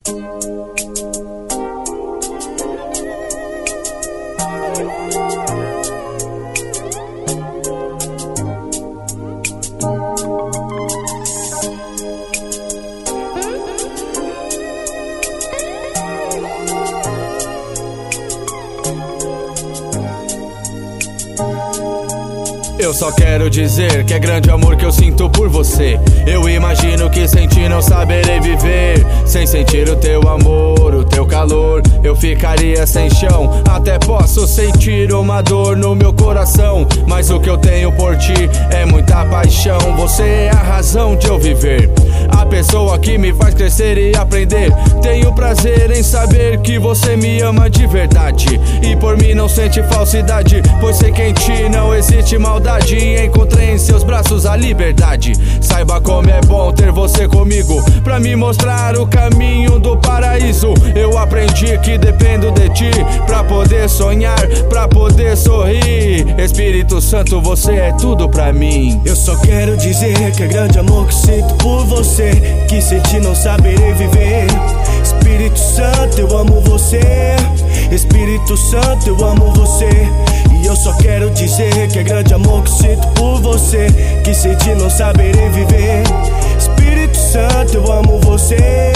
Eu só quero dizer que é grande amor que eu sinto por você. Eu imagino que sem ti não saberei viver. Sem sentir o teu amor, o teu calor, eu ficaria sem chão. Até posso sentir uma dor no meu coração, mas o que eu tenho por ti é muita paixão. Você é a razão de eu viver, a pessoa que me faz crescer e aprender. Tenho prazer em saber que você me ama de verdade, e por mim não sente falsidade, pois sei que em ti não existe maldade. Encontrei em seus braços a liberdade. Saiba como é bom ter você comigo, pra me mostrar o caminho do paraíso. Eu aprendi que dependo de ti pra poder sonhar, pra poder sorrir. Espírito Santo, você é tudo pra mim. Eu só quero dizer que é grande amor que sinto por você, que sem ti não saberei viver. Espírito Santo, eu amo você. Espírito Santo, eu amo você. E eu só quero dizer que é grande amor que sinto por você, que sem ti não saberei viver. Espírito Santo, eu amo você.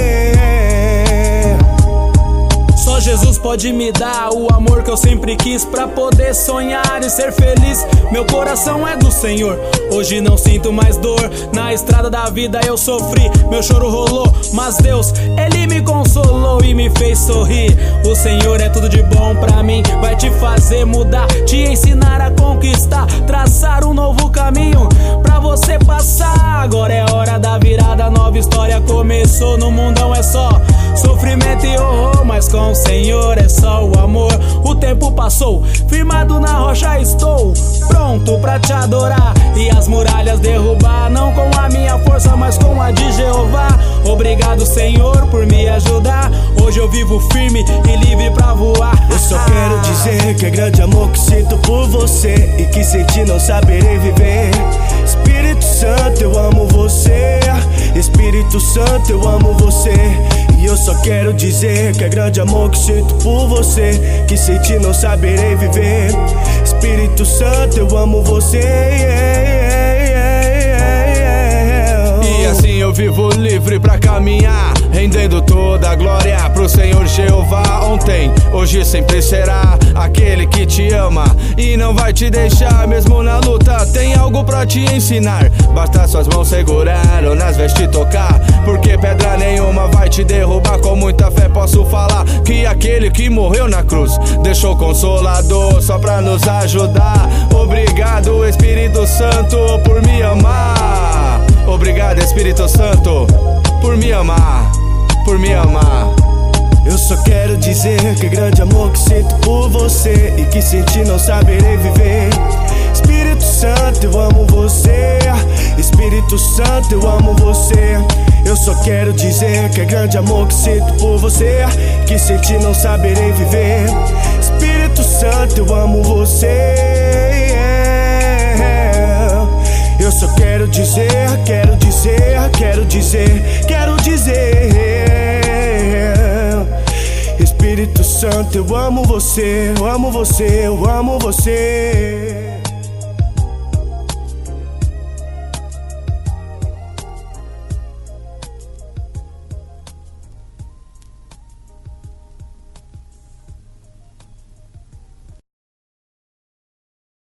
Só Jesus pode me dar o amor que eu sempre quis, pra poder sonhar e ser feliz. Meu coração é do Senhor, hoje não sinto mais dor. Na estrada da vida eu sofri, meu choro rolou, mas Deus, Ele me consolou e me fez sorrir. O Senhor é tudo de bom pra mim, vai te fazer mudar, te ensinar a conquistar, traçar um novo caminho pra você passar. Agora é hora da virada, nova história começou. No mundão é só sofrimento e horror, mas com o Senhor é só o amor. O tempo passou, firmado na rocha estou, pronto pra te adorar e as muralhas derrubar. Não com a minha força, mas com a de Jeová. Obrigado, Senhor, por me ajudar. Hoje eu vivo firme e livre pra voar. Eu só quero dizer que é grande amor que sinto por você, e que sem ti não saberei viver. Espírito Santo, eu amo você. Espírito Santo, eu amo você. E eu só quero dizer que é grande amor que sinto por você, que sem ti não saberei viver. Espírito Santo, eu amo você. E assim eu vivo livre pra caminhar, rendendo toda a glória pro Senhor Jeová. Ontem, hoje, sempre será aquele que te ama e não vai te deixar. Mesmo na luta tem algo pra te ensinar, basta suas mãos segurar ou nas vestes tocar, porque pedra nenhuma vai te derrubar. Com muita fé posso falar que aquele que morreu na cruz deixou consolador só pra nos ajudar. Obrigado, Espírito Santo, por me amar. Obrigado, Espírito Santo, por me amar, por me amar. Eu só quero dizer que é grande amor que sinto por você, e que sem ti não saberei viver. Espírito Santo, eu amo você. Espírito Santo, eu amo você. Eu só quero dizer que é grande amor que sinto por você, que sem ti não saberei viver. Espírito Santo, eu amo você. Eu só quero dizer, quero dizer, quero dizer, quero dizer. Espírito Santo, eu amo você, eu amo você, eu amo você.